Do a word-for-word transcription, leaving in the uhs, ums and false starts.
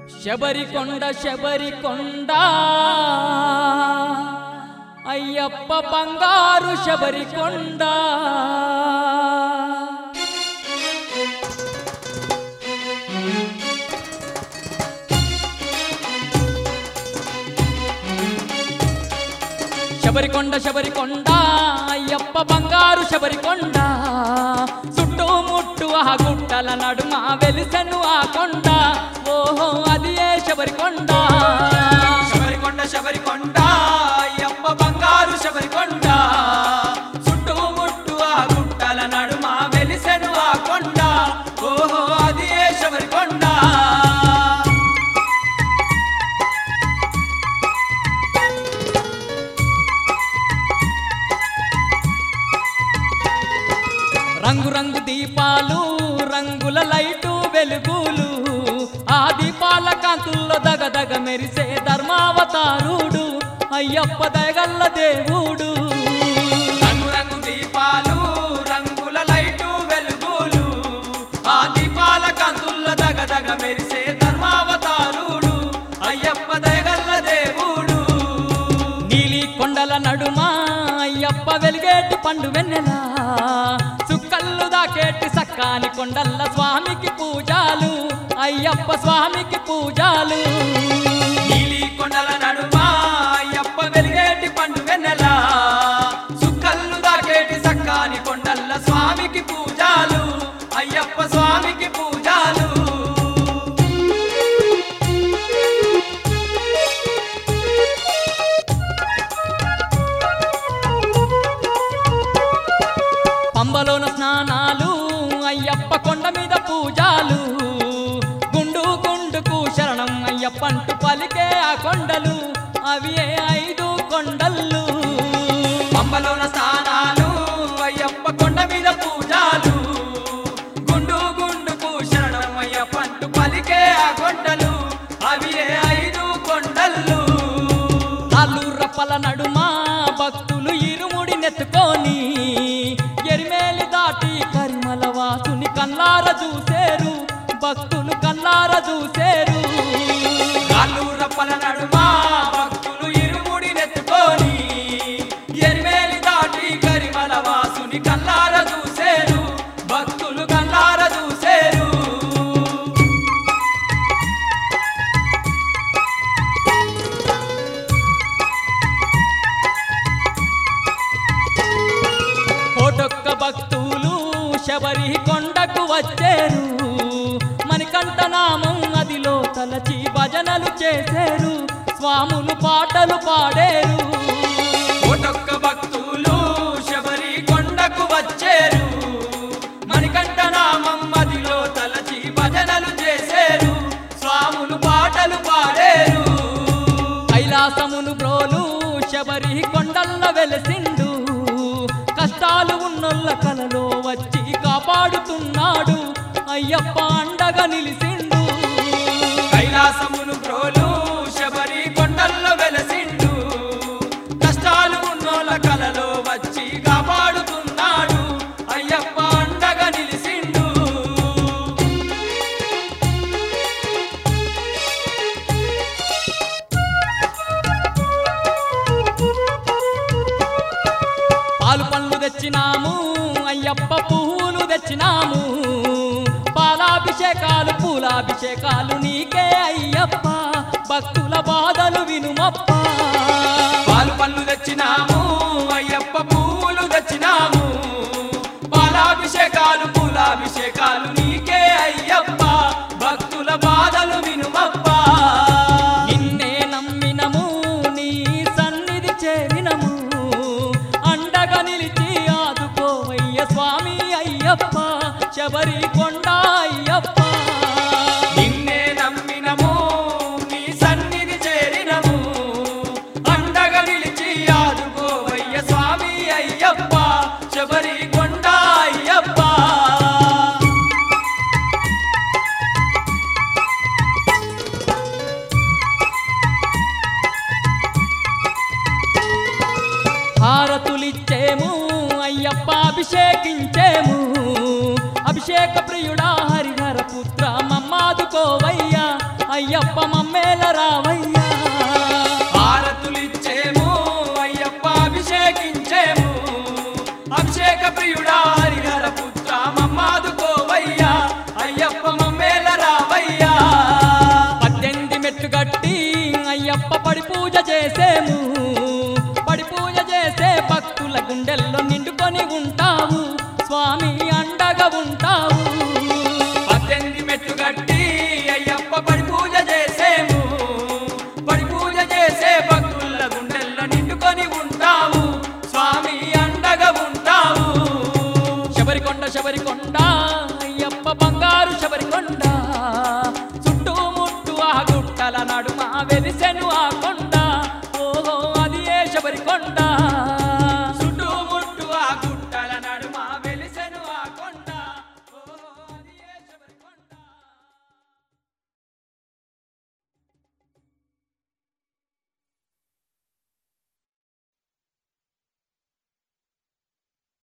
శబరికొండ శబరికొండ అయ్యప్ప బంగారు శబరికొండ శబరికొండ శబరికొండ అయ్యప్ప బంగారు శబరికొండ చుట్టుముట్టు ఆ గుట్టల నడుమ వెలిసెను ఆ కొండ ఓహో అది ఏ శబరికొండ శబరికొండ శబరికొండ అయ్యప్ప బంగారు శబరికొండ చుట్టుముట్టు ఆ గుట్టల నడుమ వెలిసెను ఆ కొండ ఓహో అది ఏ శబరికొండ రంగు రంగు దీపాలు రంగుల లైటు వెలుగులు ఆ దీపాల కాంతుల్లో దగదగ మెరిసే ధర్మావతారుడు అయ్యప్ప దయగల్ల దేవుడు రంగు రంగు దీపాలు రంగుల లైటు వెలుగులు ఆ దీపాల కాంతుల్లో దగదగ మెరిసే ధర్మావతారుడు అయ్యప్ప దయగల్ల దేవుడు నీలి కొండల నడుమ అయ్యప్ప వెలిగేటి పండు వెన్నెలా చుక్కల్లు దాకేటి సక్కాని కొండల్ల స్వామికి పూజాలు అయ్యప్ప స్వామికి పూజాలు నీలి కొండల నడుమ అయ్యప్ప వెలిగేటి పండు వెన్నెల సుక్కల్లు దాకేటి సక్కాని కొండల్ల స్వామికి పూజాలు అయ్యప్ప స్వామికి పూజాలు పంబలోన స్నానాలు అయ్యప్ప కొండ మీద పూజాలు గుండు గుండుకు శరణం అయ్యప్పంటూ పలికే ఆ కొండలు అవి ఏ ఐదు కొండలు పంబలోన స్థానాలు అయ్యప్ప కొండ మీద పూజాలు గుండు గుండుకు శరణం అయ్యప్పంటూ పలికే ఆ కొండలు అవి ఏ ఐదు కొండలు నాలు రప్పల నడుమ భక్తులు ఇరుముడి నెత్తుకొని ఎరిమేలి దాటి కరిమల వాసుని కల్లార చూసేరు భక్తులు కల్లార చూసేరు నాలు రప్పల నడుమ భక్తులు ఇరుముడి నెత్తుకొని ఎరిమేలి దాటి కరిమల వాసుని కల్లార చూసేరు భక్తులు కల్లార చూసేరు కోటొక్క భక్తులు శబరి కొండకు వచ్చేరు మణికంఠ నామం అదిలో తలచి భజనలు చేసేరు స్వాములు పాటలు పాడేరు కోటొక్క భక్తులు శబరి కొండకు వచ్చేరు మణికంఠ నామం మదిలో తలచి భజనలు చేసేరు స్వాములు పాటలు పాడేరు కైలాసమును బ్రోలు శబరి కొండల్ల వెలసిండు కష్టాలు ఉన్నోళ్ళ కలలో వచ్చి కాపాడుతున్నాడు అయ్యప్ప అండగా నిలిసిండు కైలాసమును ప్రోలు శబరి కొండల్లో వెలసిండు కష్టాలు ఉన్నోళ్ళ కలలో వచ్చి కాపాడుతున్నాడు అయ్యప్ప అండగా నిలిసిండు పాలు పండ్లు తెచ్చినాము అయ్యప్ప పువ్వులు తెచ్చినాము పాలాభిషేకాలు పూలాభిషేకాలు నీకే అయ్యప్ప భక్తుల బాధలు వినుమప్ప పాలు పళ్ళు తెచ్చినాము అయ్యప్ప పూలు తెచ్చినాము పాలాభిషేకాలు పూలాభిషేకాలు నీకే అయ్యప్ప భక్తుల బాధలు వినుమప్ప నిన్నే నమ్మినము నీ సన్నిధి చేరినము అండగా నిలిచి ఆదుకోవయ్య స్వామి అయ్యప్ప శబరి కొండ అయ్యప్ప నిన్నే నమ్మినము నీ సన్నిధి చేరినము అండగా నిలిచి ఆదుకోవయ్య అయ్యప్ప మమ్మేల రావయ్యా హారతులిచ్చేము అయ్యప్ప అభిషేకించేము అభిషేక ప్రియుడా హరిహర పుత్ర మమ్మాదుకోవయ్యా అయ్యప్ప మమ్మేల రావయ్యా పద్దెనిమిది మెట్లు గట్టి అయ్యప్ప పడి పూజ చేసేము పడి పూజ చేసే భక్తుల గుండెల్లో నిండుకొని ఉంటావు స్వామి అండగా ఉంటావు పద్దెనిమిది మెట్లు గట్టి అయ్యప్ప పడి పూజ చేసేము పడి పూజ చేసే భక్తుల గుండెల్లో నిండుకొని ఉంటావు స్వామి అండగా ఉంటావు శబరికొండ శబరికొండ అయ్యప్ప బంగారు శబరికొండ